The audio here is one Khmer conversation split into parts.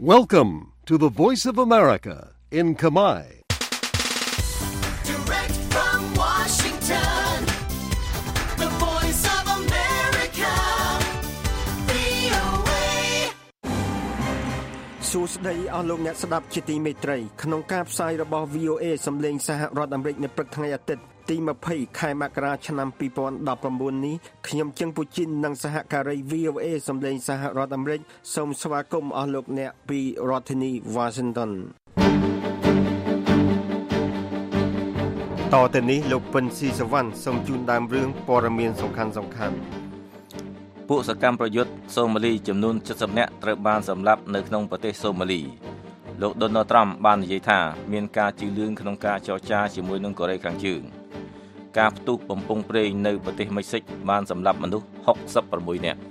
Welcome to the Voice of America in Khmer. Direct from Washington, the Voice of America, VOA. សួស្តីអស់លោកអ្នកស្ដាប់ជាទីមេត្រីក្នុងការផ្សាយរបស់ VOA សម្លេងសហរដ្ឋអាមេរិកនៅព្រឹកថ្ងៃអាទិត្យទី20ខែមករាឆ្នាំ2019នេះខ្ញុំជឹងពូជីននិងសហការី VOA សម្លេងសហរដ្ឋអាមេរិកសូមស្វាគមន៍អស់លោកអ្នកពីរដ្ឋធានី Washington តទៅនេះលោកពិនស៊ីសវណ្ណសូមជូនដើមរឿងព័ត៌មានសំខាន់ពួកសកម្មប្រយុទ្ធសូម៉ាលីចំនួន70នាក់ត្រូវបានសម្លាប់នៅក្នុងប្រទេសសូម៉ាលីលោក Donald Trump បាននិយាយថាមានការជឿនលឿនក្នុងការចរចាជាមួយនឹងកូរ៉េខាងជើងការផ្ទុះបំពង់ប្រេងនៅប្រទេសមិចស៊ិកបានសម្លាប់មនុស្ស66នាក់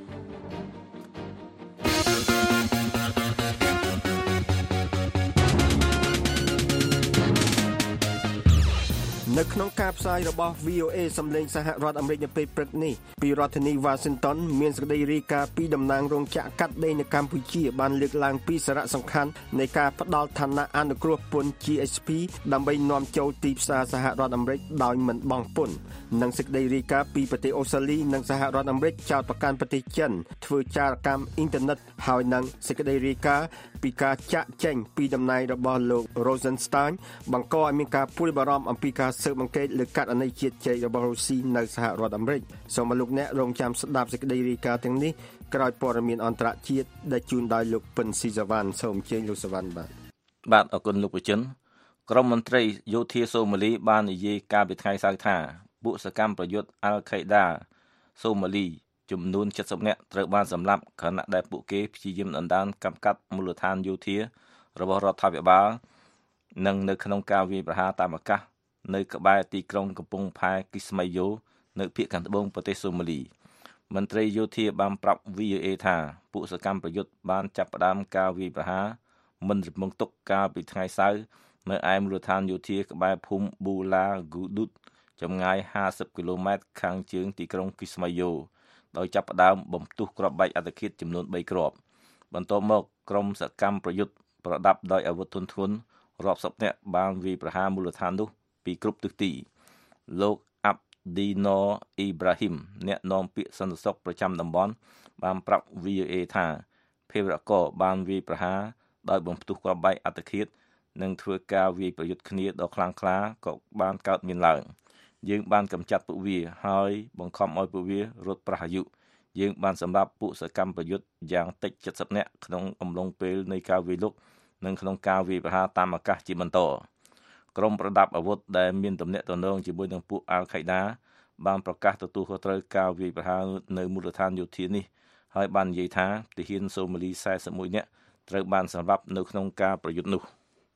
នៅក្នុងការផ្សាយរបស់ VOA សម្លេងសហរដ្ឋអាមេរិកនៅពេលព្រឹកនេះពីរដ្ឋធានី Washington មានសេចក្តីរាយការណ៍ពីតំណាងរោងចក្រកាត់ដេរនៅកម្ពុជាបានលើកឡើងពីសារៈសំខាន់នៃការផ្ដល់ឋានៈអនុគ្រោះពន្ធ GSP ដើម្បីនាំចូលទីផ្សារសហរដ្ឋអាមេរិកដោយមិនបង់ពន្ធនិងសេចក្តីរាយការណ៍ពីប្រទេសអូស្ត្រាលីនិងសហរដ្ឋអាមេរិកចោទប្រកាន់ប្រទេសចិនធ្វើចារកម្មអ៊ីនធឺណិតហើយនិងសេចក្តីរាយការណ៍ពីការចាក់ចែងពីតំណែងរបស់លោក Rosenstein បង្កឲ្យមានការព្រួយបារម្ភអំពីការស៊ើបអង្កេតលើករណីជាតិចែករបស់រុស្ស៊ីនៅសហរដ្ឋអាមេរិកសូមលោកអ្នករងចាំស្ដាប់សេចក្តីរាយការណ៍ទាំងនេះក្រោយព័ត៌មានអន្តរជាតិដែលជូនដោយលោកពិនស៊ីសវណ្ណសូមអញ្ជើញលោកសវណ្ណបាទអរគុណលោកប្រជិនក្រុមមន្ត្រីយោធាសូម៉ាលីបាននិយាយកាលពីថ្ងៃសៅរ៍ថាពួកសកម្មប្រយុទ្ធអាល់ខេដាសូម៉ាលីចំនួន70នាក់ត្រូវបានសម្លាប់ខណៈដែលពួកគេព្យាយាមដណ្ដើមកម្មកាត់មូលដ្ឋានយោធារបស់រដ្ឋាភិបាលនិងនៅក្នុងការវាយប្រហារតាមអាកាសនៅក្បែរទីក្រុងកំពង់ផែគីស្ម៉ៃយ៉ូនៅភាគខាងត្បូងប្រទេសសូម៉ាលីមន្ត្រីយោធាបានប្រាប់ VOA ថាពួកសកម្មប្រយុទ្ធបានចាប់ផ្ដើមការវាយប្រហារមិនរំពឹងទុកកាលពីថ្ងៃសៅរ៍នៅឯមូលដ្ឋានយោធាក្បែរភូមិប៊ូឡាហ្គូឌុតចម្ងាយ50គីឡូម៉ែត្រខាងជើងទីក្រុងគីស្ម៉ៃយ៉ូដោយចាប់ផ្ដើមបំផ្ទុះគ្រាប់បែកអត្តឃាតចំនួន3គ្រាប់បន្ទាប់មកក្រុមសកម្មប្រយុទ្ធប្រដាប់ដោយអាវុធធុនធ្ងន់រាប់សិបនាក់បានវាយប្រហារមូលដ្ឋាននោះពីគ្រប់ទិសទីលោកអាប់ឌីណូអ៊ីប្រាហ៊ីមអ្នកនាំពាក្យសន្តិសុខប្រចាំតំបន់បានប្រាប់ VOA ថាភេរវករបានវាយប្រហារដោយបំផ្ទុះគ្រាប់បែកអត្តឃាតនិងធ្វើការវាយប្រយុទ្ធគ្នាដ៏ខ្លាំងក្លាក៏បានកើតមានឡើងយើងបានកម្ចាត់ពួកវាហើយបង្ខំឲ្យពួកវារត់ប្រះអាយុយើងបានសម្លាប់ពួកសកម្មប្រយុទ្ធយ៉ាងតិច70នាក់ក្នុងអំឡុងពេលនៃការវាយលុកនិងក្នុងការវាយប្រហារតាមអាកាសជាបន្តក្រុមប្រដាប់អាវុធដែលមានទំនាក់ទំនងជាមួយនឹងពួកអាល់ខេដាបានប្រកាសទទួលខុសត្រូវការវាយប្រហារនៅមូលដ្ឋានយោធានេះហើយបាននិយាយថាទាហានសូម៉ាលី41នាក់ត្រូវបានសម្លាប់នៅក្នុងការប្រយុទ្ធនោះ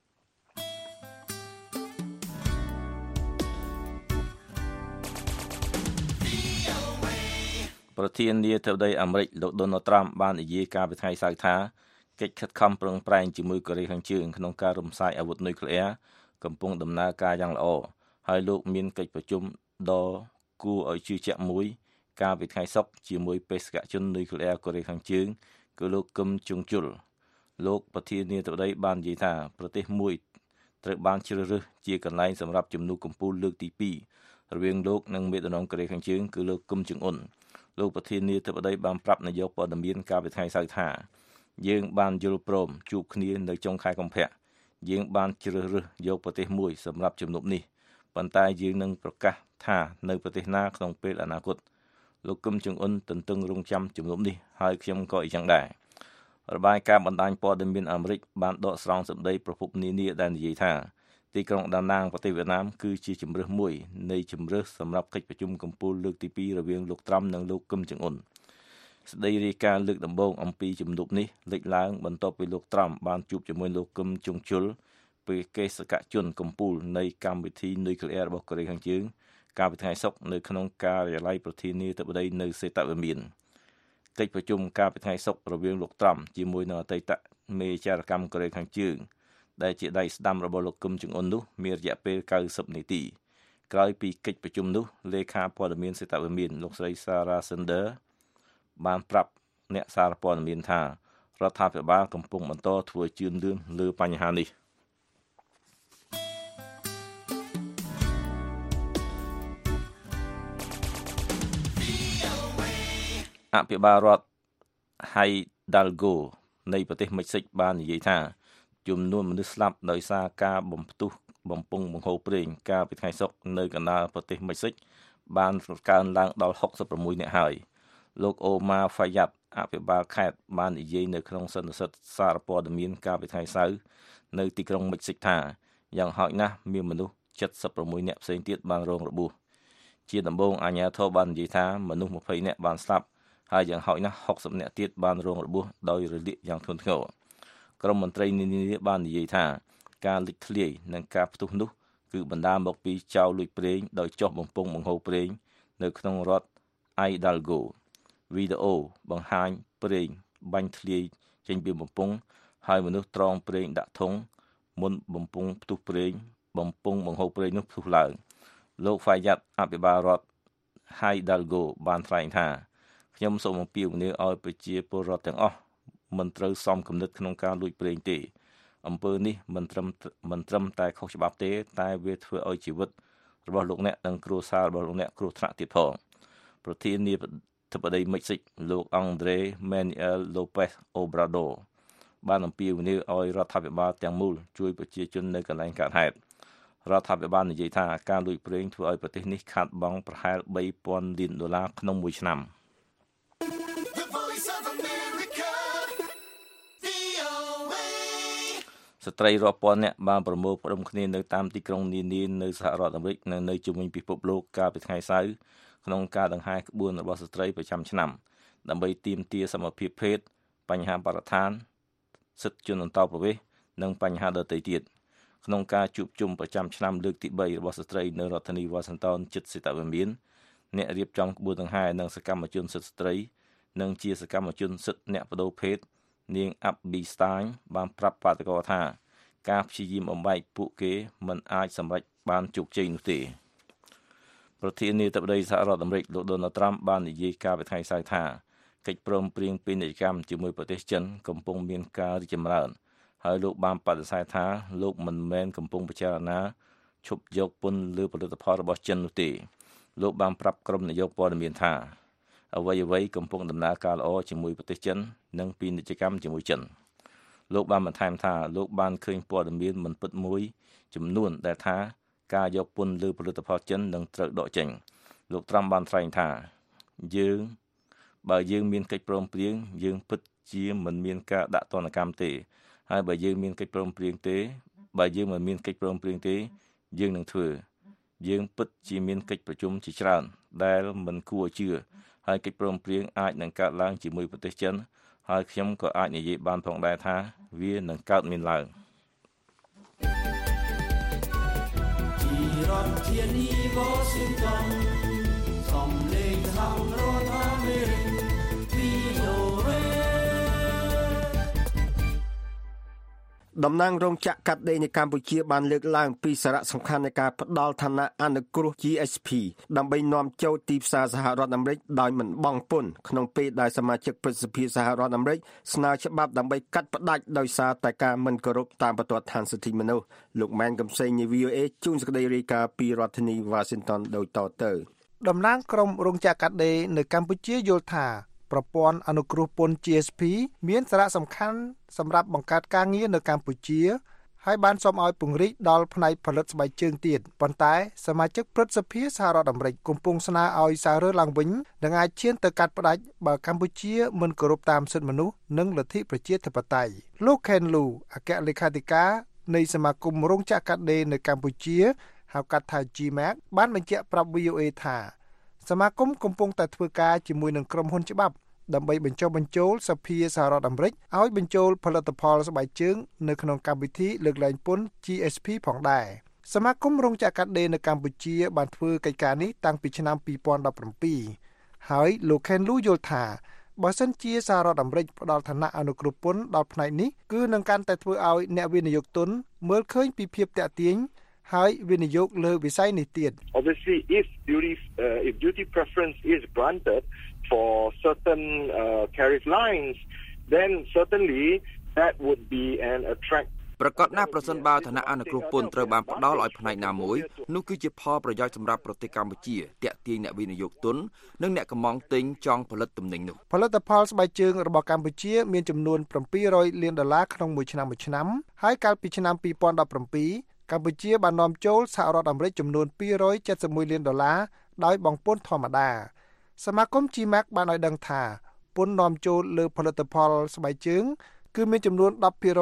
ប្រធានាធិបតីអាមេរិកលោក Donald Trump បាននិយាយកាលពីថ្ងៃសៅរ៍ថាកិច្ចខិតខំប្រឹងប្រែងជាមួយកូរ៉េខាងជើងក្នុងការរំសាយអាវុធនុយក្លេអ៊ែរកំពុងដំណើរការយ៉ាងល្អហើយលោកមានកិច្ចប្រជុំដ៏គួរឲ្យជឿជាក់មួយកាលពីថ្ងៃសុក្រជាមួយបេសកជននុយក្លេអ៊ែរកូរ៉េខាងជើងគឺលោកគឹមជុងជុលលោកប្រធានាធិបតីបាននិយាយថាប្រទេសមួយត្រូវបានជ្រើសរើសជាកន្លែងសម្រាប់ជំនួបកំពូលលើកទី2រវាងលោកនិងមេដឹកនាំកូរ៉េខាងជើងគឺលោកគឹមចុងអ៊ុនលោកប្រធានាធិបតីបានប្រាប់នាយកព័ត៌មានកាលពីថ្ងៃសៅរ៍ថាយើងបានយល់ព្រមជួបគ្នានៅចុងខែកុម្ភៈយើងបានជ្រើសរើសយកប្រទេសមួយសម្រាប់ជំនួបនេះប៉ុន្តែយើងនឹងប្រកាសថានៅប្រទេសណាក្នុងពេលអនាគតលោកគឹមចុងអ៊ុនទន្ទឹងរង់ចាំជំនួបនេះហើយខ្ញុំក៏អ៊ីចឹងដែររបាយការណ៍បណ្ដាញព័ត៌មានអាមេរិកបានដកស្រង់សម្ដីប្រភពនានាដែលនិយាយថាទីក្រុងដាណាងប្រទេសវៀតណាមគឺជាជម្រើសមួយនៃជម្រើសសម្រាប់កិច្ចប្រជុំកំពូលលើកទី2រវាងលោកត្រាំនិងលោកគឹមចុងអ៊ុនស្ដីរាយការណ៍លើកដំបូងអំពីជំនួបនេះលេចឡើងបន្ទាប់ពីលោកត្រាំបានជួបជាមួយលោកគឹមចុងជុលពីកេសកជនកំពូលនៃកម្មវិធីនុយក្លេអ៊ែររបស់កូរ៉េខាងជើងកាលពីថ្ងៃសុក្រនៅក្នុងការិយាល័យប្រធានាធិបតីនៅសេតវិមានកិច្ចប្រជុំកាលពីថ្ងៃសុក្ររវាងលោកត្រាំជាមួយនឹងអតីតមេចារកម្មកូរ៉េខាងជើងដែលជាដៃស្ដាំរបស់លោកគឹមចុងអ៊ុននោះមានរយៈពេល90នាទីក្រោយពីកិច្ចប្រជុំនោះលេខាព័ត៌មានសេតវិមានលោកស្រី Sarah Sanders បានប្រាប់អ្នកសារព័ត៌មានថារដ្ឋាភិបាលកំពុងបន្តធ្វើជឿនលឿនលើបញ្ហានេះអភិបាលរដ្ឋ Hidalgo នៃប្រទេសមិចស៊ិកបាននិយាយថាចំនួនមនុស្សស្លាប់ដោយសារការបំផ្ទុះបំពង់បង្ហូរប្រេងកាលពីថ្ងៃសុក្រនៅកណ្ដាលប្រទេសមិចស៊ិកបានកើនឡើងដល់66នាក់ហើយលោកអូម៉ាហ្វាយ៉ាត់អភិបាលខេត្តបាននិយាយនៅក្នុងសន្និសីទសារព័ត៌មានកាលពីថ្ងៃសៅរ៍នៅទីក្រុងមិចស៊ិកថាយ៉ាងហោចណាស់មានមនុស្ស76នាក់ផ្សេងទៀតបានរងរបួសជាដំបូងអាជ្ញាធរបាននិយាយថាមនុស្ស20នាក់បានស្លាប់ហើយយ៉ាងហោចណាស់60នាក់ទៀតបានរងរបួសដោយរលាកយ៉ាងធ្ងន់ធ្ងរក្រុមមន្ត្រីនានាបាននិយាយថាការលេចធ្លាយនិងការផ្ទុះនោះគឺបណ្ដាលមកពីចោរលួចប្រេងដោយចោះបំពង់បង្ហូរប្រេងនៅក្នុងរដ្ឋ Hidalgo វីដេអូបង្ហាញប្រេងបាញ់ធ្លាយចេញពីបំពង់ហើយមនុស្សត្រងប្រេងដាក់ធុងមុនបំពង់ផ្ទុះប្រេងបំពង់បង្ហូរប្រេងនោះផ្ទុះឡើងលោកហ្វាយ៉ាត់អភិបាលរដ្ឋ Hidalgo បានថ្លែងថាខ្ញុំសូមអំពាវនាវឲ្យប្រជាពលរដ្ឋទាំងអស់មិនត្រូវសមគំនិតក្នុងការលួចប្រេងទេអំពើនេះមិនត្រឹមតែខុសច្បាប់ទេតែវាធ្វើឲ្យជីវិតរបស់លោកអ្នកនិងគ្រួសាររបស់លោកអ្នកគ្រោះថ្នាក់ទៀតផងប្រធានាធិបតីមិចស៊ិកលោកអង់ដ្រេម៉ែនីអែលឡូប៉េសអូប្រាដូបានអំពាវនាវឲ្យរដ្ឋាភិបាលទាំងមូលជួយប្រជាជននៅកន្លែងកើតហេតុរដ្ឋាភិបាលនិយាយថាការលួចប្រេងធ្វើឲ្យប្រទេសនេះខាតបង់ប្រហែល$3,000 លានក្នុងមួយឆ្នាំស្ត្រីរាប់ពាន់នាក់បានប្រមូលផ្ដុំគ្នានៅតាមទីក្រុងនានានៅសហរដ្ឋអាមេរិកនិងនៅជុំវិញពិភពលោកកាលពីថ្ងៃសៅរ៍ក្នុងការដង្ហែក្បួនរបស់ស្ត្រីប្រចាំឆ្នាំដើម្បីទាមទារសមភាពភេទបញ្ហាបរិស្ថានសិទ្ធិជនអន្តោប្រវេសន៍និងបញ្ហាដទៃទៀតក្នុងការជួបជុំប្រចាំឆ្នាំលើកទី3របស់ស្ត្រីនៅរដ្ឋធានី Washington ជិតសេតវិមានអ្នករៀបចំក្បួនដង្ហែនិងសកម្មជនសិទ្ធិស្ត្រីនិងជាសកម្មជនសិទ្ធិអ្នកបដូរភេទនាងអាប់ប៊ីស្តាញបានប្រាប់បាតកោថាការព្យាយាមបំបែកពួកគេមិនអាចសម្រេចបានជោគជ័យនោះទេប្រធានាធិបតីសហរដ្ឋអាមេរិកលោក Donald Trump បាននិយាយកាលពីថ្ងៃសៅរ៍ថាកិច្ចព្រមព្រៀងពាណិជ្ជកម្មជាមួយប្រទេសចិនកំពុងមានការរីកចម្រើនហើយលោកបានបដិសេធថាលោកមិនមែនកំពុងពិចារណាឈប់យកពន្ធលើផលិតផលរបស់ចិននោះទេលោកបានប្រាប់ក្រុមនាយកព័ត៌មានថាអ្វីៗកំពុងដំណើរការល្អជាមួយប្រទេសចិននិងពាណិជ្ជកម្មជាមួយចិនលោកបានបន្ថែមថាលោកបានឃើញព័ត៌មានមិនពិតមួយចំនួនដែលថាការយកពន្ធលើផលិតផលចិននឹងត្រូវដកចេញលោកត្រាំបានថ្លែងថាបើយើងមានកិច្ចព្រមព្រៀងយើងពិតជាមិនមានការដាក់ទណ្ឌកម្មទេហើយបើយើងមានកិច្ចព្រមព្រៀងទេបើយើងមិនមានកិច្ចព្រមព្រៀងទេយើងនឹងធ្វើយើងពិតជាមានកិច្ចប្រជុំជាច្រើនដែលមិនគួរជឿហើយកិច្ចព្រមព្រៀងអាចនឹងកើតឡើងជាមួយប្រទេសចិនហើយខ្ញុំក៏អាចនិយាយបានផងដែរថាវានឹងកើតមានឡើងពីរដ្ឋធានី Washington សំឡេងសហរដ្ឋអាមេរិក VOA តំណាងរោងចក្រកាត់ដេរនៅកម្ពុជាបានលើកឡើងពីសារៈសំខាន់នៃការផ្ដល់ឋានៈអនុគ្រោះ GSP ដើម្បីនាំចូលទីផ្សារសហរដ្ឋអាមេរិកដោយមិនបង់ពន្ធក្នុងពេលដែលសមាជិកព្រឹទ្ធសភាសហរដ្ឋអាមេរិកស្នើច្បាប់ដើម្បីកាត់ផ្តាច់ដោយសារតែការមិនគោរពតាមបទដ្ឋានសិទ្ធិមនុស្សលោកម៉ែនកំសែងនៃ VOA ជួនសេចក្តីរាយការណ៍ពីរដ្ឋធានី Washington ដូចតទៅតំណាងក្រុមរោងចក្រកាត់ដេរនៅកម្ពុជាយល់ថាប្រព័ន្ធអនុគ្រោះពន្ធ GSP មានសារៈសំខាន់សម្រាប់បង្កើតការងារនៅកម្ពុជាហើយបានសូមឲ្យពង្រីកដល់ផ្នែកផលិតស្បែកជើងទៀតប៉ុន្តែសមាជិកព្រឹទ្ធសភាសហរដ្ឋអាមេរិកកំពុងស្នើឲ្យសាររើឡើងវិញនឹងអាចឈានទៅកាត់ផ្តាច់បើកម្ពុជាមិនគោរពតាមសិទ្ធិមនុស្សនិងលទ្ធិប្រជាធិបតេយ្យលោក Ken Lu អគ្គលេខាធិការនៃសមាគមរោងចក្រកាត់ដេរនៅកម្ពុជាហៅកាត់ថា GMAC បានបញ្ជាក់ប្រាប់ VOA ថាសមាគមកំពុងតែធ្វើការជាមួយនឹងក្រុមហ៊ុនច្បាប់ដើម្បីបញ្ចុះបញ្ចូលសភាសហរដ្ឋអាមេរិកឲ្យបញ្ចូលផលិតផលស្បែកជើងនៅក្នុងកម្មវិធីលើកលែងពន្ធ GSP ផងដែរសមាគមរោងចក្រកាត់ដេរនៅកម្ពុជាបានធ្វើកិច្ចការនេះតាំងពីឆ្នាំ2017ហើយលោក Ken Lu យល់ថាបើសិនជាសហរដ្ឋអាមេរិកផ្ដល់ឋានៈអនុគ្រោះពន្ធដល់ផ្នែកនេះគឺនឹងកាន់តែធ្វើឲ្យអ្នកវិនិយោគទុនមើលឃើញពីភាពតាក់ទាញហើយវិនិយោគលើវិស័យនេះទៀត Obviously if duty preference is granted for certain tariff lines then certainly that would be an attract ប្រកាសណាស់ប្រសិនបើឋានៈអនុគ្រោះពន្ធត្រូវបានផ្ដល់ឲ្យផ្នែកណាមួយនោះគឺជាផលប្រយោជន៍សម្រាប់ប្រទេសកម្ពុជាទាក់ទាញអ្នកវិនិយោគទុននិងអ្នកកម្មង់ទិញចង់ផលិតទំនិញនោះផលិតផលស្បែកជើងរបស់កម្ពុជាមានចំនួន$700 លានក្នុងមួយឆ្នាំហើយកាលពីឆ្នាំ2017កម្ពុជាបាននាំចូលសហរដ្ឋអាមេរិកចំនួន$271 លានដោយបង់ពន្ធធម្មតាសមាគម GMAC បានឲ្យដឹងថាពន្ធនាំចូលលើផលិតផលស្បែកជើងគឺមានចំនួន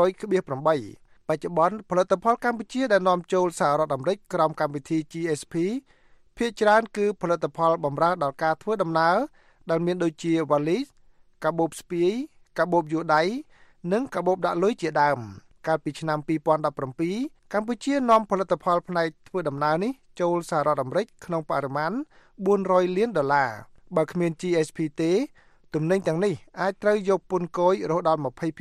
10.8% បច្ចុប្បន្នផលិតផលកម្ពុជាដែលនាំចូលសហរដ្ឋអាមេរិកក្រោមកម្មវិធី GSP ភាគច្រើនគឺផលិតផលបម្រើដល់ការធ្វើដំណើរដែលមានដូចជាវ៉ាលីសកាបូបស្ពាយកាបូបយួរដៃនិងកាបូបដាក់លុយជាដើមកាលពីឆ្នាំ2017កម្ពុជានាំផលិតផលផ្នែកធ្វើដំណើរនេះចូលសហរដ្ឋអាមេរិកក្នុងបរិមាណ$400 លានបើគ្មាន GSP ទេទំនិញទាំងនេះអាចត្រូវយកពន្ធគយរហូតដល់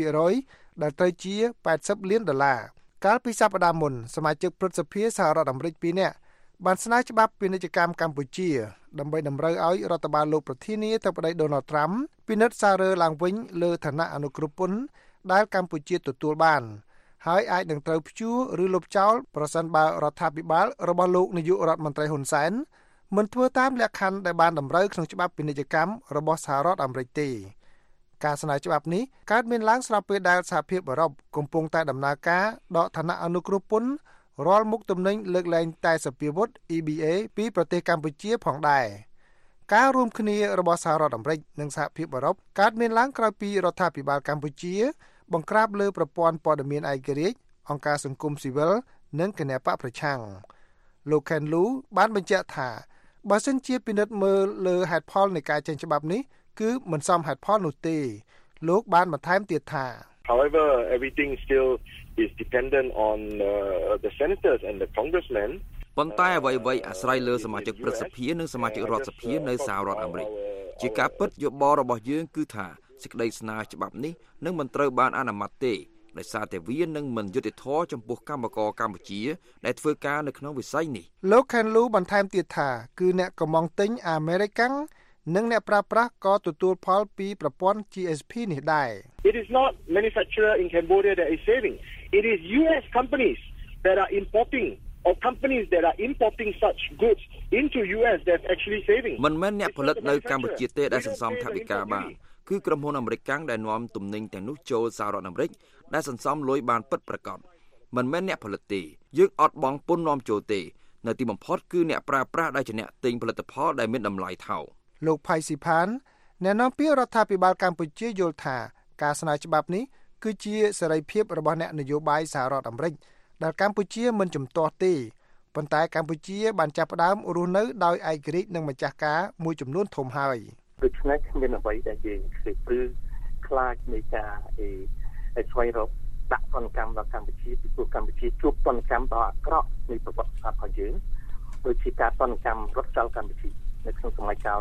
20% ដែលត្រូវជា$80 លានកាលពីសប្តាហ៍មុនសមាជិកព្រឹទ្ធសភាសហរដ្ឋអាមេរិក2នាក់បានស្នើច្បាប់ពាណិជ្ជកម្មកម្ពុជាដើម្បីតម្រូវឲ្យរដ្ឋបាលលោកប្រធានាធិបតី Donald Trump ពិនិត្យសាររើឡើងវិញលើឋានៈអនុគ្រោះពន្ធដែលកម្ពុជាទទួលបានហើយអាចនឹងត្រូវព្យួរឬលុបចោលប្រសិនបើរដ្ឋាភិបាលរបស់លោកនាយករដ្ឋមន្ត្រីហ៊ុនសែនមិនធ្វើតាមលក្ខខណ្ឌដែលបានតម្រូវក្នុងច្បាប់ពាណិជ្ជកម្មរបស់សហរដ្ឋអាមេរិកទេការស្នើច្បាប់នេះកើតមានឡើងស្របពេលដែលសហភាពអឺរ៉ុបកំពុងតែដំណើរការដកឋានៈអនុគ្រោះពន្ធរាល់មុខទំនិញលើកលែងតែសព្វាវុធ EBA ពីប្រទេសកម្ពុជាផងដែរការរួមគ្នារបស់សហរដ្ឋអាមេរិកនិងសហភាពអឺរ៉ុបកើតមានឡើងក្រោយពីរដ្ឋាភិបាលកម្ពុជាបង្ក្រាបលើប្រព័ន្ធព័ត៌មានឯករាជ្យអង្គការសង្គមស៊ីវិលនិងគណបកប្រឆាំងលោក Ken Liu បានបញ្ជាក់ថាបើសិនជាពិនិត្យមើលលើហេតុផលនៃការចេញច្បាប់នេះគឺមិនសមហេតុផលនោះទេលោកបានបន្ថែមទៀតថា However, everything still is dependent on the senators and the congressmen. ប៉ុន្តែអ្វីៗអាស្រ័យលើសមាជិកព្រឹទ្ធសភានិងសមាជិករដ្ឋសភានៅសហរដ្ឋអាមេរិកជាការពិតយោបល់របស់យើងគឺថាសេចក្តីស្នើច្បាប់នេះនឹងមិនត្រូវបានអនុម័តទេដោយសារតែវានឹងមិនយុត្តិធម៌ចំពោះកម្មករកម្ពុជាដែលធ្វើការនៅក្នុងវិស័យនេះលោក Ken Liu បន្ថែមទៀតថាគឺអ្នកកម្មង់ទិញអាមេរិកាំងនិងអ្នកប្រើប្រាស់ក៏ទទួលផលពីប្រព័ន្ធ GSP នេះដែរ It is not manufacturer in Cambodia that is saving. It is US companies that are importing or companies that are importing such goods into US that's actually saving. មិនមែនអ្នកផលិតនៅកម្ពុជាទេដែលសន្សំថវិកាបានគឺក្រុមហ៊ុនអាមេរិកដែលនាំទំនិញទាំងនោះចូលសហរដ្ឋអាមេរិកដែលសន្សំលុយបានពិតប្រាកដមិនមែនអ្នកផលិតទេយើងអត់បង់ពន្ធនាំចូលទេនៅទីបំផុតគឺអ្នកប្រើប្រាស់ដែលជាអ្នកទិញផលិតផលដែលមានតម្លៃថោកលោកផៃស៊ីផានអ្នកនាំពាក្យរដ្ឋាភិបាលកម្ពុជាយល់ថាការស្នើច្បាប់នេះគឺជាសេរីភាពរបស់អ្នកនយោបាយសហរដ្ឋអាមេរិកដែលកម្ពុជាមិនជំទាស់ទេប៉ុន្តែកម្ពុជាបានចាប់ផ្ដើមរស់នៅដោយឯករាជ្យនិងម្ចាស់ការមួយចំនួនធំហើយដូច្នេះគ្មានអ្វីដែលយើងខ្លាចនៃការស្វែងរកដាក់ទណ្ឌកម្មដល់កម្ពុជាពីព្រោះកម្ពុជាជួបទណ្ឌកម្មដ៏អាក្រក់នៃប្រវត្តិសាស្ត្ររបស់យើងដូចជាការទណ្ឌកម្មរត់ចោលកម្ពុជានៅក្នុងសម័យកាល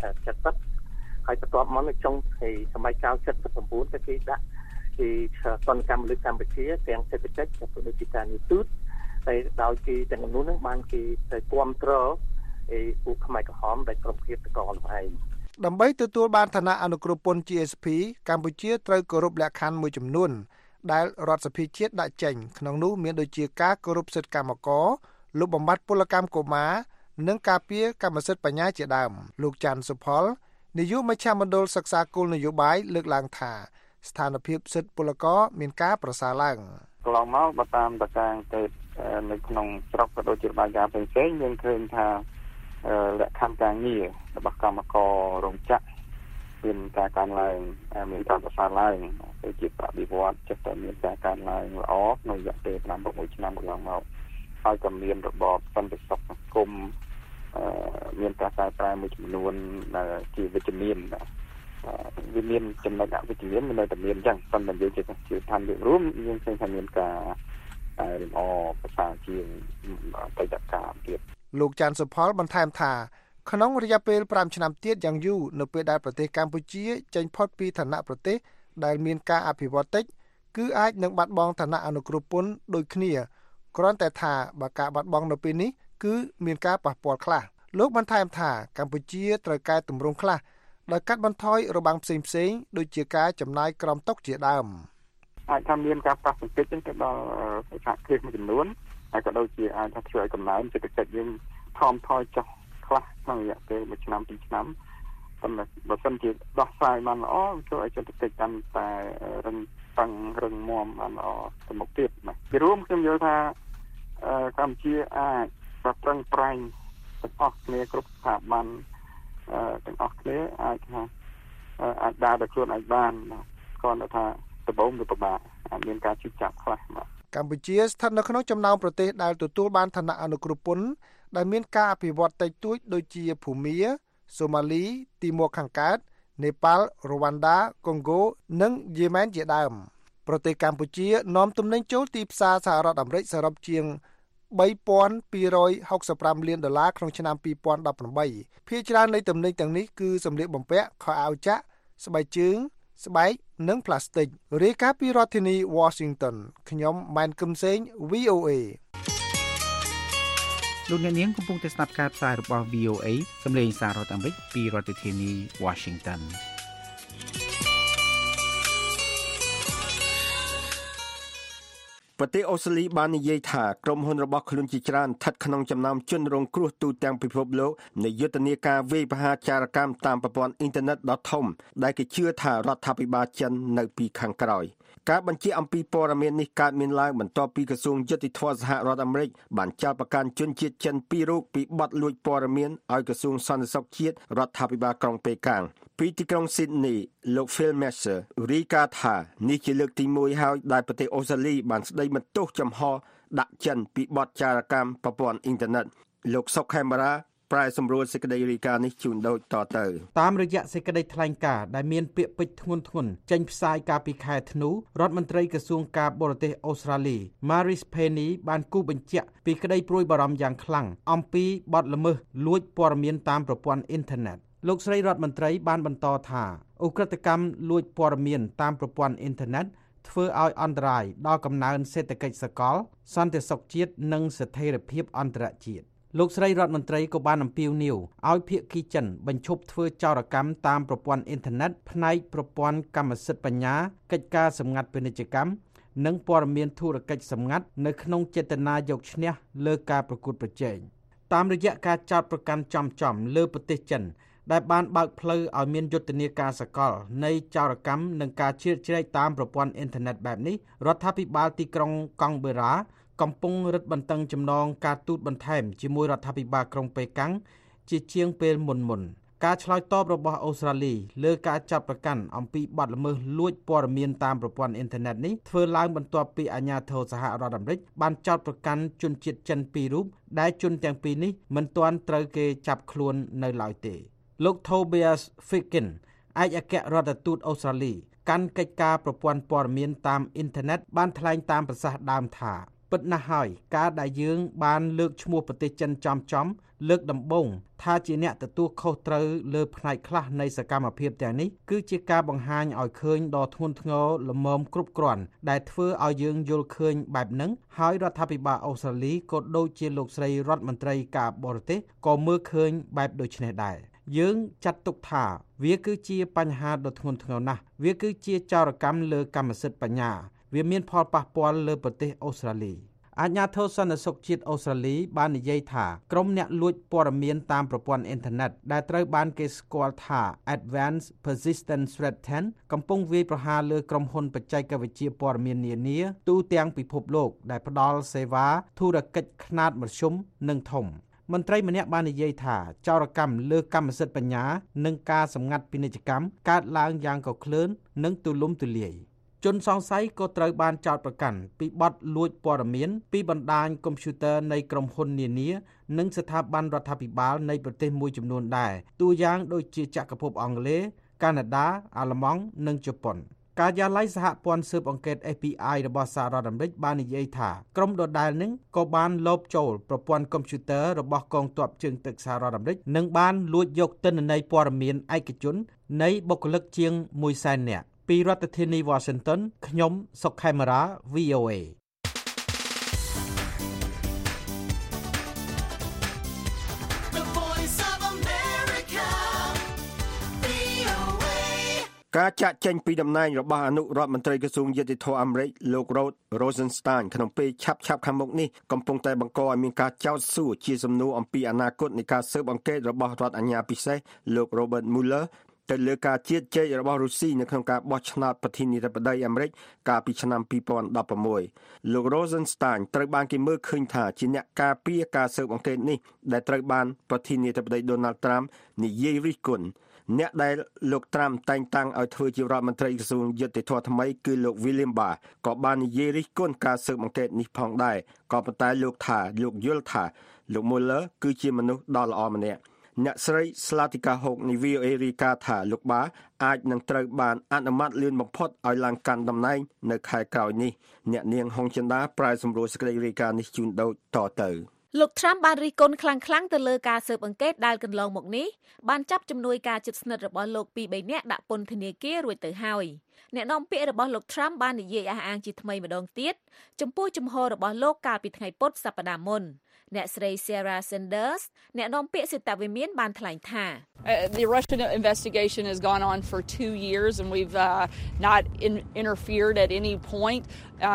70ហើយបន្ទាប់មកនៅចុងសម័យកាល79ទៅគេដាក់ទណ្ឌកម្មលើកម្ពុជាទាំងសេដ្ឋកិច្ចក៏ដូចជាការនីតិតែដោយគេទាំងនោះនឹងបានគេទៅគាំទ្រពួកខ្មែរក្រហមដែលក្រុមភាពតកលឯងដើម្បីទទួលបានឋានៈអនុគ្រោះពន្ធ GSP កម្ពុជាត្រូវគោរពលក្ខខណ្ឌមួយចំនួនដែលរដ្ឋសភាជាតិដាក់ចេញក្នុងនោះមានដូចជាការគោរពសិទ្ធិកម្មករលុបបំបាត់ពលកម្មកុមារនិងការពារកម្មសិទ្ធិបញ្ញាជាដើមលោកច័ន្ទសុផលនាយកមជ្ឈមណ្ឌលសិក្សាគោលនយោបាយលើកឡើងថាស្ថានភាពសិទ្ធិពលករមានការប្រសើរឡើងកន្លងមកបើតាមប្រកាសទៅនៅក្នុងស្រុកក៏ដូចជាបាយការផ្សេងៗយើងឃើញថាលក្ខខណ្ឌការងាររបស់កម្មកររោងចក្រមានការកើនឡើងមានការប្រសើរឡើងទៅជាប្រតិវត្តចិត្តតែមានការកើនឡើងល្អក្នុងរយៈពេល5-6ឆ្នាំកន្លងមកហើយក៏មានរបបសន្តិសុខសង្គមមានការកែប្រែមួយចំនួនជាវិជ្ជមានវាមានចំណុចអវិជ្ជមាននៅតែមានអញ្ចឹងប៉ុន្តែយើងជាឋានភាពរួមយើងឃើញថាមានការរំអប្រសើរជាងបេតិកកម្មទៀតលោកច័ន្ទសុផលបន្ថែមថាក្នុងរយៈពេល5ឆ្នាំទៀតយ៉ាងយូរនៅពេលដែលប្រទេសកម្ពុជាចេញផុតពីឋានៈប្រទេសដែលមានការអភិវឌ្ឍតិចគឺអាចនឹងបាត់បង់ឋានៈអនុគ្រោះពន្ធដូចគ្នាគ្រាន់តែថាបើការបាត់បង់នៅពេលនេះគឺមានការប៉ះពាល់ខ្លះលោកបន្ថែមថាកម្ពុជាត្រូវកែតម្រង់ខ្លះដោយកាត់បន្ថយរបាំងផ្សេងៗដូចជាការចំណាយក្រំតុកជាដើមអាចថាមានការប៉ះទង្គិចទៅដល់សហគ្រាសមួយចំនួនហើយក៏ដូចជាអាចថាធ្វើឲ្យកំណើនសេដ្ឋកិច្ចយើងថមថយចុះខ្លះក្នុងរយៈពេល1ឆ្នាំ2ឆ្នាំប៉ុន្តែបើសិនជាដោះស្រាយបានល្អជួយឲ្យសេដ្ឋកិច្ចកាន់តែរឹងប៉ឹងរឹងមាំបានល្អទៅមុខទៀតណាពីរួមខ្ញុំយល់ថាកម្ពុជាអាចប្រឹងប្រែងទាំងអស់គ្នាគ្រប់ស្ថាប័នទាំងអស់គ្នាអាចដើរទៅខ្លួនឯងបានគ្រាន់តែថាដំបូងវាពិបាកមានការជិះចាប់ខ្លះបាទកម្ពុជាស្ថិតនៅក្នុងចំណោមប្រទេសដែលទទួលបានឋានៈអនុគ្រោះពន្ធដែលមានការអភិវឌ្ឍតិចតួចដូចជាភូមាសូម៉ាលីទីម៉ូខាងកើតនេប៉ាល់រ៉ូវ៉ាន់ដាកុងហ្គោនិងយេម៉ែនជាដើមប្រទេសកម្ពុជានាំទំនិញចូលទីផ្សារសហរដ្ឋអាមេរិកសរុបជាង$3,265 លានក្នុងឆ្នាំ2018ភាគច្រើននៃទំនិញទាំងនេះគឺសម្លៀកបំពាក់ខោអាវចាក់ស្បែកជើងស្បែកនិងផ្លាស្ទិករាយការណ៍ពីរដ្ឋធានី Washington ខ្ញុំម៉ែនគឹមសេង VOA លោកអ្នកនាងកំពុងតែស្ដាប់ការផ្សាយរបស់ VOA សម្លេងសាររដ្ឋអាមេរិកពីរដ្ឋធានី Washington ប្រទេសអូស្ត្រាលីបាននិយាយថាក្រុមហ៊ុនរបស់ខ្លួនជាច្រើនស្ថិតក្នុងចំណោមជនរងគ្រោះទូទាំងពិភពលោកនៃយុទ្ធនាការវាយប្រហារចារកម្មតាមប្រព័ន្ធអ៊ីនធឺណិតដ៏ធំដែលគេជឿថារដ្ឋាភិបាលចិននៅពីខាងក្រោយការបញ្ជាអំពីព័ត៌មាននេះកើតមានឡើងបន្ទាប់ពីក្រសួងយុតិធម៌សហរដ្ឋអាមេរិកបានចោទប្រកាន់ជនជាតិចិន2រូបពីបទលួចព័ត៌មានឲ្យក្រសួងសន្តិសុខជាតិរដ្ឋាភិបាលក្រុងប៉េកាំងពីទីក្រុង Sydney លោក Phil Mercer រីកាថានេះជាលើកទី1ហើយដែលប្រទេសអូស្ត្រាលីបានស្ដីបន្ទោសចំហដាក់ចិនពីបទចារកម្មប្រព័ន្ធអ៊ីនធឺណិតលោកសុកខេមរាប្រែសម្រួលសេចក្តីរាយការណ៍នេះជូនដូចតទៅតាមរយៈសេចក្តីថ្លែងការណ៍ដែលមានពាក្យពេចន៍ធ្ងន់ធ្ងរចេញផ្សាយកាលពីខែធ្នូរដ្ឋមន្ត្រីក្រសួងការបរទេសអូស្ត្រាលី Marise Payne បានគូសបញ្ជាក់ពីក្តីព្រួយបារម្ភយ៉ាងខ្លាំងអំពីបទល្មើសលួចព័ត៌មានតាមប្រព័ន្ធអ៊ីនធឺណិតលោកស្រីរដ្ឋមន្ត្រីបានបន្តថាឧក្រិដ្ឋកម្មលួចព័ត៌មានតាមប្រព័ន្ធអ៊ីនធឺណិតធ្វើឲ្យអន្តរាយដល់កំណើនសេដ្ឋកិច្ចសកលសន្តិសុខជាតិនិងស្ថិរភាពអន្តរជាតិលោកស្រីរដ្ឋមន្ត្រីក៏បានអំពាវនាវឲ្យភាគីចិនបញ្ឈប់ធ្វើចោរកម្មតាមប្រព័ន្ធអ៊ីនធឺណិតផ្នែកប្រព័ន្ធកម្មសិទ្ធិបញ្ញាកិច្ចការសម្ងាត់ពាណិជ្ជកម្មនិងព័ត៌មានធុរកិច្ចសម្ងាត់នៅក្នុងចេតនាយកឈ្នះលើការប្រកួតប្រជែងតាមរយៈការចោទប្រកាន់ចំលើប្រទេសចិនដែលបានបើកផ្លូវឲ្យមានយុទ្ធនាការសកលនៃចោរកម្មនិងការជ្រៀតជ្រែកតាមប្រព័ន្ធអ៊ីនធឺណិតបែបនេះរដ្ឋាភិបាលទីក្រុងកង់បេរ៉ាកំពុងរឹតបន្តឹងចំណងការទូតបន្ថែមជាមួយរដ្ឋាភិបាលក្រុងប៉េកាំងជាជាងពេលមុនការឆ្លើយតបរបស់អូស្ត្រាលីលើការចាប់ប្រកាន់អំពីបទល្មើសលួចព័ត៌មានតាមប្រព័ន្ធអ៊ីនធឺណិតនេះធ្វើឡើងបន្ទាប់ពីអាជ្ញាធរសហរដ្ឋអាមេរិកបានចោទប្រកាន់ជនជាតិចិន2រូបដែលជនទាំងពីរនេះមិនទាន់ត្រូវគេចាប់ខ្លួននៅឡើយទេលោក Tobias Ficken ឯកអគ្គរដ្ឋទូតអូស្ត្រាលីកាន់កិច្ចការប្រព័ន្ធព័ត៌មានតាមអ៊ីនធឺណិតបានថ្លែងតាមប្រសាសន៍ដើមថាពិតណាស់ហើយការដែលយើងបានលើកឈ្មោះប្រទេសចិនចំលើកដំបូងថាជាអ្នកទទួលខុសត្រូវលើផ្នែកខ្លះនៃសកម្មភាពទាំងនេះគឺជាការបង្ហាញឲ្យឃើញដ៏ធ្ងន់ធ្ងរល្មមគ្រប់គ្រាន់ដែលធ្វើឲ្យយើងយល់ឃើញបែបហ្នឹងហើយរដ្ឋាភិបាលអូស្ត្រាលីក៏ដូចជាលោកស្រីរដ្ឋមន្ត្រីការបរទេសក៏មើលឃើញបែបដូចនេះដែរយើងចាត់ទុកថាវាគឺជាបញ្ហាដ៏ធ្ងន់ធ្ងរណាស់វាគឺជាចោរកម្មលើកម្មសិទ្ធិបញ្ញាវាមានផលប៉ះពាល់លើប្រទេសអូស្ត្រាលីអាជ្ញាធរសន្តិសុខជាតិអូស្ត្រាលីបាននិយាយថាក្រុមអ្នកលួចព័ត៌មានតាមប្រព័ន្ធអ៊ីនធឺណិតដែលត្រូវបានគេស្គាល់ថា Advanced Persistent Threat 10 កំពុងវាយប្រហារលើក្រុមហ៊ុនបច្ចេកវិទ្យាព័ត៌មាននានាទូទាំងពិភពលោកដែលផ្ដល់សេវាធុរកិច្ចខ្នាតមធ្យមនិងធំមន្ត្រីម្នាក់បាននិយាយថាចោរកម្មលើកម្មសិទ្ធិបញ្ញានិងការសម្ងាត់ពាណិជ្ជកម្មកើតឡើងយ៉ាងកក្លឿននិងទូលំទូលាយជនសង្ស័យក៏ត្រូវបានចោទប្រកាន់ពីបទលួចព័ត៌មានពីបណ្ដាញកុំព្យូទ័រនៃក្រុមហ៊ុននានានិងស្ថាប័នរដ្ឋាភិបាលនៃប្រទេសមួយចំនួនដែរទូយ៉ាងដូចជាចក្រភពអង់គ្លេសកាណាដាអាល្លឺម៉ង់និងជប៉ុនការិយាល័យសហព័ន្ធស៊ើបអង្កេត FBI របស់សហរដ្ឋអាមេរិកបាននិយាយថាក្រុមដដែលនេះក៏បានលបចូលប្រព័ន្ធកុំព្យូទ័ររបស់កងទ័ពជើងទឹកសហរដ្ឋអាមេរិកនិងបានលួចយកទិន្នន័យព័ត៌មានឯកជននៃបុគ្គលិកជាង 100,000 នាក់ពីរដ្ឋធានី Washington ខ្ញុំសុកខេមរា VOA The Voice of America VOA ការចាក់ចេញពីតំណែងរបស់អនុរដ្ឋមន្ត្រីក្រសួងយុតិធធម៌អាមេរិកលោក Rod Rosenstein ក្នុងពេលឆាប់ខាងមុខនេះកំពុងតែបង្កឲ្យមានការចោទសួរជាសំណួរអំពីអនាគតនៃការស៊ើបអង្កេតរបស់រដ្ឋអាជ្ញាពិសេសលោក Robert Mueller ទៅលើការជៀសជែករបស់រុស្ស៊ីនៅក្នុងការបោះឆ្នោតប្រធានាធិបតីអាមេរិកកាលពីឆ្នាំ2016លោក Rosenstein ត្រូវបានគេមើលឃើញថាជាអ្នកការពារការស៊ើបអង្កេតនេះដែលត្រូវបានប្រធានាធិបតី Donald Trump និយាយរិះគន់អ្នកដែលលោក Trump តែងតាំងឲ្យធ្វើជារដ្ឋមន្ត្រីក្រសួងយុតិធធម៌ថ្មីគឺលោក William Barr ក៏បាននិយាយរិះគន់ការស៊ើបអង្កេតនេះផងដែរក៏ប៉ុន្តែលោកយល់ថាលោក Mueller គឺជាមនុស្សដ៏ល្អម្នាក់អ្នកស្រី Slatika Hoke នៃ VOA រាយការណ៍ថាលោក Barr អាចនឹងត្រូវបានអនុម័តលឿនបំផុតឲ្យឡើងកាន់តំណែងនៅខែក្រោយនេះអ្នកនាងហុងចិន្តាប្រាយសម្រួលសេចក្តីរាយការណ៍នេះជូនដូចតទៅលោក Trump បានរិះគន់ខ្លាំងៗទៅលើការស៊ើបអង្កេតដែលកន្លងមកនេះបានចាប់ជំនួយការជិតស្និទ្ធរបស់លោកពី3នាក់ដាក់ពន្ធនាគាររួចទៅហើយអ្នកនាំពាក្យរបស់លោក Trump បាននិយាយអះអាងជាថ្មីម្ដងទៀតចំពោះជំហររបស់លោកកាលពីថ្ងៃពុធសប្តាហ៍មុនអ្នកស្រី Sarah Sanders អ្នកនាំពាក្យសេតវិមានបានថ្លែងថា The Russian investigation has gone on for 2 years and we've not interfered at any point.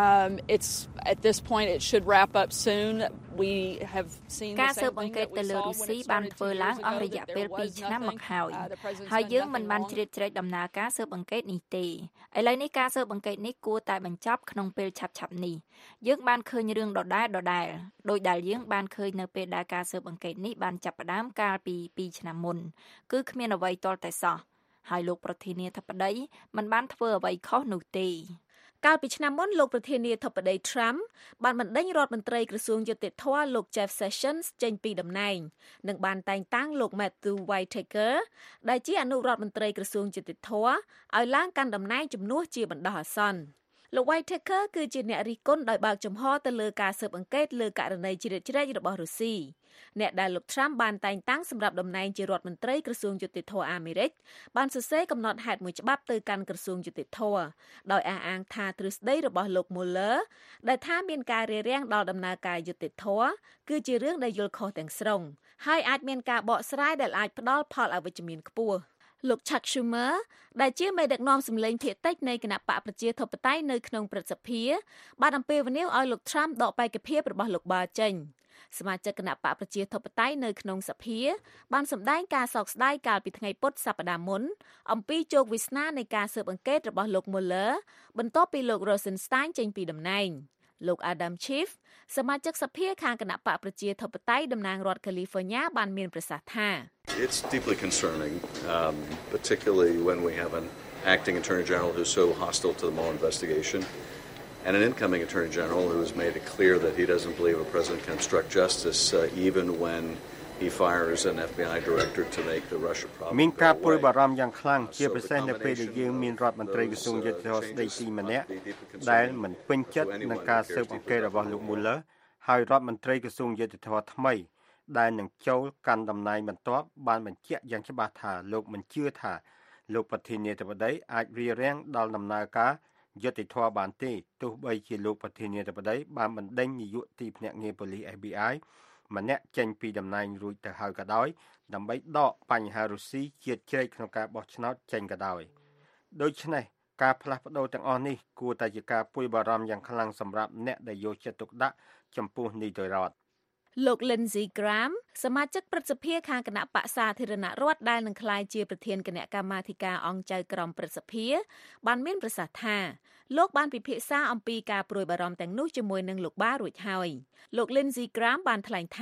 It's at this point it should wrap up soon. We have seen ការស៊ើបអង្កេតទៅលើរុស្ស៊ីបានធ្វើឡើងអស់រយៈពេល2ឆ្នាំមកហើយយើងមិនបានជ្រៀតជ្រែកដំណើរការស៊ើបអង្កេតនេះទេឥឡូវនេះការស៊ើបអង្កេតនេះគួរតែបញ្ចប់ក្នុងពេលឆាប់ៗនេះយើងបានឃើញរឿងដដែលដោយដែលយើងបានឃើញនៅពេលដែលការស៊ើបអង្កេតនេះបានចាប់ផ្ដើមកាលពី2ឆ្នាំមុនគឺគ្មានអ្វីទាល់តែសោះហើយលោកប្រធានាធិបតីមិនបានធ្វើអ្វីខុសនោះទេកាលពីឆ្នាំមុនលោកប្រធានាធិបតី Trump បានបណ្ដេញរដ្ឋមន្ត្រីក្រសួងយុតិធធម៌លោក Jeff Sessions ចេញពីតំណែងនិងបានតែងតាំងលោក Matthew Whitaker ដែលជាអនុរដ្ឋមន្ត្រីក្រសួងយុតិធធម៌ឲ្យឡើងកាន់តំណែងជំនួសជាបណ្ដោះអាសន្នលោក Whitaker គឺជាអ្នករិះគន់ដោយបើកចំហទៅលើការស៊ើបអង្កេតលើករណីជ្រៀតជ្រែករបស់រុស្ស៊ីអ្នកដែលលោក Trump បានតែងតាំងសម្រាប់តំណែងជារដ្ឋមន្ត្រីក្រសួងយុតិធធម៌អាមេរិកបានសរសេរកំណត់ហេតុមួយច្បាប់ទៅកាន់ក្រសួងយុតិធធម៌ដោយអះអាងថាទ្រឹស្ដីរបស់លោក Mueller ដែលថាមានការរារាំងដល់ដំណើរការយុតិធធម៌គឺជារឿងដែលយល់ខុសទាំងស្រុងហើយអាចមានការបកស្រាយដែលអាចផ្ដល់ផលអវិជ្ជមានខ្ពស់លោក Chuck Schumer ដែលជាមេដឹកនាំសម្លេងភាគតិចនៃគណៈបកប្រជាធិបតេយ្យនៅក្នុងព្រឹទ្ធសភាបានអំពាវនាវឲ្យលោក Trump ដកបេក្ខភាពរបស់លោក Barr ចេញសមាជិកគណៈបកប្រជាធិបតេយ្យនៅក្នុងសភាបានសម្ដែងការសោកស្ដាយកាលពីថ្ងៃពុធសប្តាហ៍មុនអំពីជោគវាសនានៃការស៊ើបអង្កេតរបស់លោក Mueller បន្ទាប់ពីលោក Rosenstein ចេញពីតំណែងលោក Adam Schiff សមាជិកសភាខាងគណៈបកប្រជាធិបតេយ្យតំណាងរដ្ឋ California បានមានប្រសាសន៍ថា It's deeply concerning, particularly when we have an acting attorney general who's so hostile to the Mueller investigation and an incoming attorney general who has made it clear that he doesn't believe a president can obstruct justice even when he fires an FBI director to make the Russia problem មានការព្រួយបារម្ភយ៉ាងខ្លាំងជាពិសេសនៅពេលដែលយើងមានរដ្ឋមន្ត្រីក្រសួងយុតិធធម៌ស្ដីទីម្នាក់ដែលមិនពេញចិត្តនឹងការស៊ើបអង្កេតរបស់លោក Mueller ហើយរដ្ឋមន្ត្រីក្រសួងយុតិធធម៌ថ្មីដែលនឹងចូលកាន់តំណែងបន្ទាប់បានបញ្ជាក់យ៉ាងច្បាស់ថាលោកមិនជឿថាលោកប្រធានាធិបតីអាចរារាំងដល់ដំណើរការយុតិធធម៌បានទេទោះបីជាលោកប្រធានាធិបតីបានបណ្ដេញនាយកទីភ្នាក់ងារប៉ូលីស FBI ម្នាក់ចេញពីតំណែងរួចទៅហើយក៏ដោយដើម្បីដកបញ្ហារុស្ស៊ីជាតិជ្រែកក្នុងការបោះឆ្នោតចេញក៏ដោយដូច្នេះការផ្លាស់ប្ដូរទាំងអស់នេះគួរតែជាការព្រួយបារម្ភយ៉ាងខ្លាំងសម្រាប់អ្នកដែលយកចិត្តទុកដាក់ចំពោះនីតិរដ្ឋលោក Lindsey Graham សមាជិកព្រឹទ្ធសភាខាងគណៈបក្សសាធារណរដ្ឋដែលនឹងក្លាយជាប្រធានគណៈកម្មាធិការអង្គចៅក្រមព្រឹទ្ធសភាបានមានប្រសាសន៍ថាលោកបានពិភាក្សាអំពីការព្រួយបារម្ភទាំងនោះជាមួយនឹងលោក Barr រួចហើយលោក Lindsey Graham បានថ្លែងថា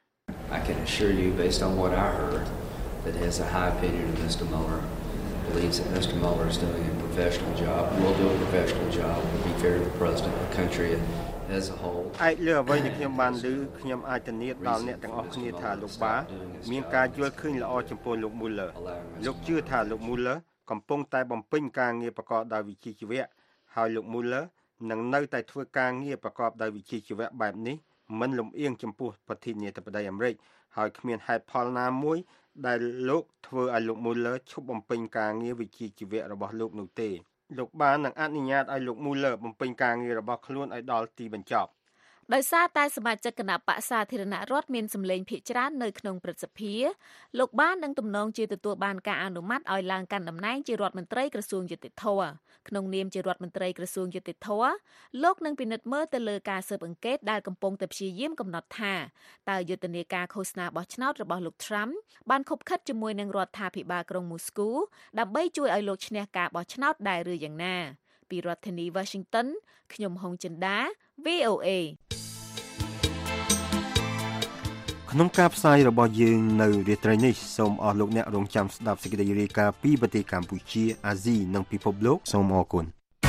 I can assure you based on what I heard that has a high opinion of Mr. Mueller believes that Mr. Mueller is doing a professional job will do a professional job will be fair to the president of the country as a whole ឯកលើអ្វីដែលខ្ញុំបានឮខ្ញុំអាចធានាដល់អ្នកទាំងអស់គ្នាថាលោក Barr មានការយល់ឃើញល្អចំពោះលោក Mueller លោកជឿថាលោក Mueller កំពុងតែបំពេញការងារប្រកបដោយវិជ្ជាជីវៈហើយលោក Mueller នឹងនៅតែធ្វើការងារប្រកបដោយវិជ្ជាជីវៈបែបនេះមិនលំអៀងចំពោះប្រធានាធិបតីអាមេរិកហើយគ្មានហេតុផលណាមួយដែលលោកធ្វើឲ្យលោក Mueller ឈប់បំពេញការងារវិជ្ជាជីវៈរបស់លោកនោះទេលោកបាននឹងអនុញ្ញាតឲ្យលោក Mueller បំពេញការងាររបស់ខ្លួនឲ្យដល់ទីបញ្ចប់ដោយសារតែសមាជិកគណៈបក្សសាធារណរដ្ឋមានសម្លេងភាគច្រើននៅក្នុងព្រឹទ្ធសភាលោកបាននឹងទំនងជាទទួលបានការអនុម័តឲ្យឡើងកាន់តំណែងជារដ្ឋមន្ត្រីក្រសួងយុតិធធម៌ក្នុងនាមជារដ្ឋមន្ត្រីក្រសួងយុតិធធម៌លោកនឹងពិនិត្យមើលទៅលើការស៊ើបអង្កេតដែលកំពុងតែព្យាយាមកំណត់ថាតើយុទ្ធនាការឃោសនាបោះឆ្នោតរបស់លោក Trump បានខុបខិតជាមួយនឹងរដ្ឋាភិបាលក្រុងមូស្គូដើម្បីជួយឲ្យលោកឈ្នះការបោះឆ្នោតដែរឬយ៉ាងណាពីរដ្ឋធានី Washington ខ្ញុំហុងចិន្តា VOA ក្នុងការផ្សាយរបស់យើងនៅរាត្រីនេះសូមអរលោកអ្នករងចាំស្ដាប់សេចក្តីរាយការណ៍ពីប្រទេសកម្ពុជាអាស៊ីនិងពិភពលោកសូមអរគុណ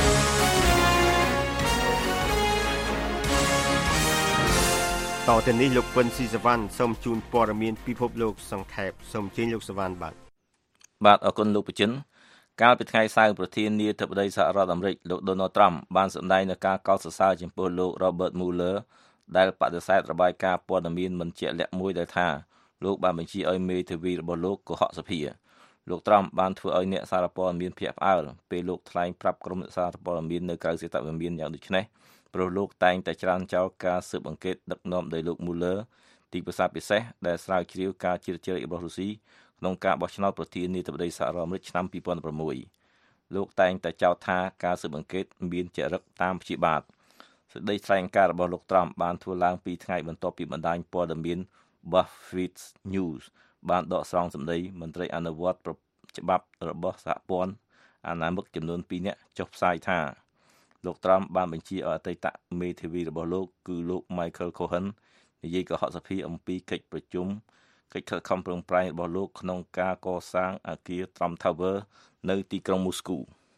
តទៅនេះលោកពិនស៊ីសវណ្ណសូមជូនព័ត៌មានពិភពលោកសង្ខេបសូមជើញលោកសវណ្ណបាទអរគុណលោកប្រជិនកាលពីថ្ងៃសៅរ៍ប្រធានាធិបតីសហរដ្ឋអាមេរិកលោក Donald Trump បានសម្ដែងនូវការកោតសរសើរចំពោះលោក Robert Mueller ដែលបដិសេធរបាយការណ៍ព័ត៌មានមិនជាក់លាក់មួយដែលថាលោកបានបញ្ជាឲ្យមេធាវីរបស់លោកកុហកសភាលោក Trump បានធ្វើឲ្យអ្នកសារព័ត៌មានភ្ញាក់ផ្អើលពេលលោកថ្លែងប្រាប់ក្រុមអ្នកសារព័ត៌មាននៅក្រៅសេតវិមានយ៉ាងដូចនេះព្រោះលោកតែងតែច្រានចោលការស៊ើបអង្កេតដឹកនាំដោយលោក Mueller ទីប្រសាទពិសេសដែលស្រាវជ្រាវការជ្រៀតជ្រែករបស់រុស្ស៊ីក្នុងការបោះឆ្នោតប្រធានាធិបតីសហរដ្ឋអាមេរិកឆ្នាំ2006លោកតែងតែចោទថាការស៊ើបអង្កេតមានចរិតតាមព្យាបាទសេចក្តីថ្លែងការណ៍របស់លោក Trump បានធ្វើឡើង2ថ្ងៃបន្ទាប់ពីបណ្ដាញព័ត៌មាន Buffett News បានដកស្រង់សម្ដីមន្ត្រីអនុវត្តច្បាប់របស់សហព័ន្ធអាណាមិកចំនួន2នាក់ចុះផ្សាយថាលោក Trump បានបញ្ជាឲ្យអតីតមេធាវីរបស់លោកគឺលោក Michael Cohen និយាយកុហកសភាអំពីកិច្ចប្រជុំកិច្ចខិតខំប្រឹងប្រែងរបស់លោកក្នុងការកសាងអគារ Trump Tower នៅទីក្រុងមូស្គូ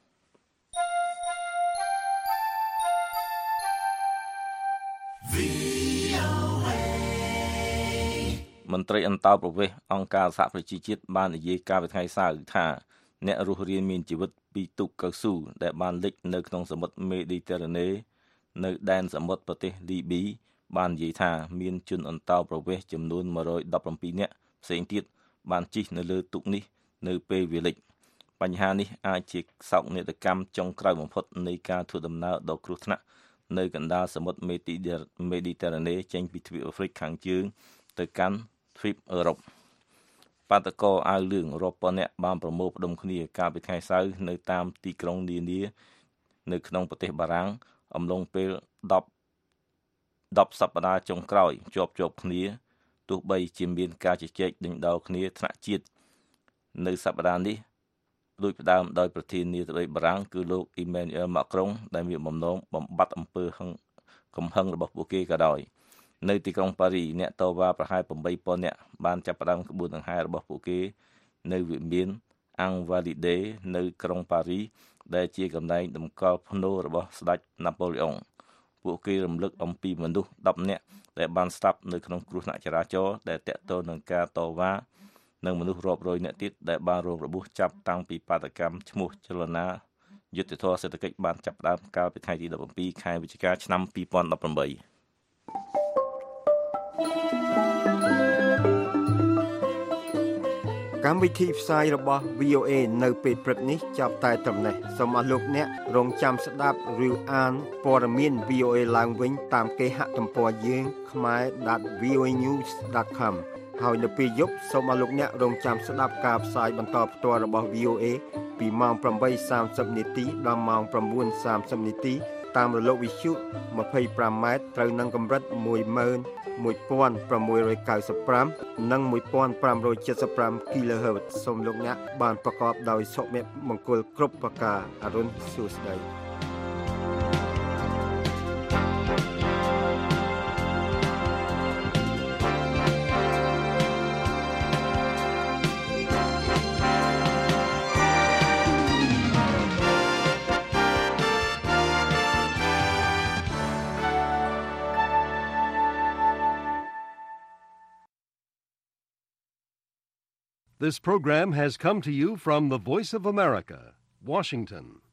មន្ត្រីអន្តោប្រវេសន៍អង្គការសហប្រជាជាតិបាននិយាយកាលពីថ្ងៃសៅរ៍ថាអ្នករស់រានមានជីវិតពីទូកកៅស៊ូដែលបានលិចនៅក្នុងសមុទ្រមេឌីទែរ៉ាណេនៅដែនសមុទ្រប្រទេសលីប៊ីបាននិយាយថាមានជនអន្តោប្រវេសន៍ចំនួន117នាក់ផ្សេងទៀតបានជិះនៅលើទូកនេះនៅពេលវាលិចបញ្ហានេះអាចជាសោកនាដកម្មចុងក្រោយបំផុតនៃការធ្វើដំណើរដ៏គ្រោះថ្នាក់នៅកណ្ដាលសមុទ្រមេឌីទែរ៉ាណេចេញពីទ្វីបអាហ្វ្រិកខាងជើងទៅកាន់ទ្វីបអឺរ៉ុបបាតកោអាវលឿងរាប់ពាន់នាក់បានប្រមូលផ្ដុំគ្នាកាលពីថ្ងៃសៅរ៍នៅតាមទីក្រុងនានានៅក្នុងប្រទេសបារាំងអំឡុងពេល10សប្តាហ៍ចុងក្រោយជាប់គ្នាទោះបីជាមានការជជែកដេញដោលគ្នាថ្នាក់ជាតិនៅសប្តាហ៍នេះដោយផ្ដើមដោយប្រធានាធិបតីបារាំងគឺលោក Emmanuel Macron ដែលមានបំណងបំបត្តិអំពើកំហឹងរបស់ពួកគេក៏ដោយនៅទីក្រុងប៉ារីអ្នកតវ៉ាប្រហែល 8,000 នាក់បានចាប់ផ្ដើមក្បួនដង្ហែរបស់ពួកគេនៅវិមានអាំងវ៉ាលីដេនៅក្រុងប៉ារីដែលជាកន្លែងតម្កល់ភ្នូររបស់ស្ដេចណាប៉ូឡេអុងពួកគេរំលឹកអំពីមនុស្ស10នាក់ដែលបានស្លាប់នៅក្នុងគ្រោះថ្នាក់ចរាចរណ៍ដែលទាក់ទងនឹងការតវ៉ានិងមនុស្សរាប់រយនាក់ទៀតដែលបានរងរបួសចាប់តាំងពីបាតកម្មឈ្មោះចលនាយុទ្ធធរសេដ្ឋកិច្ចបានចាប់ផ្ដើមកាលពីថ្ងៃទី17ខែវិច្ឆិកាឆ្នាំ2018 កម្មវិធីផ្សាយរបស់ VOA នៅពេលព្រឹកនេះចាប់តែត្រឹមនេះសូមអរលោកអ្នករងចាំស្ដាប់ឬអានព័ត៌មាន VOA ឡើងវិញតាមគេហទំព័រយើង khmer.voanews.com ហើយនៅពេលយប់សូមអរលោកអ្នករងចាំស្ដាប់ការផ្សាយបន្តផ្ទាល់របស់ VOA ពីម៉ោង 8:30 នាទីដល់ម៉ោង 9:30 នាទីតាមរលកវិទ្យុ 25 ម៉ែត្រត្រូវនឹងកម្រិត 11695 និង 1575 kHz សូមលោកអ្នកបានប្រកបដោយសុភមង្គលគ្រប់ប្រការអរុនសួស្តី This program has come to you from the Voice of America, Washington.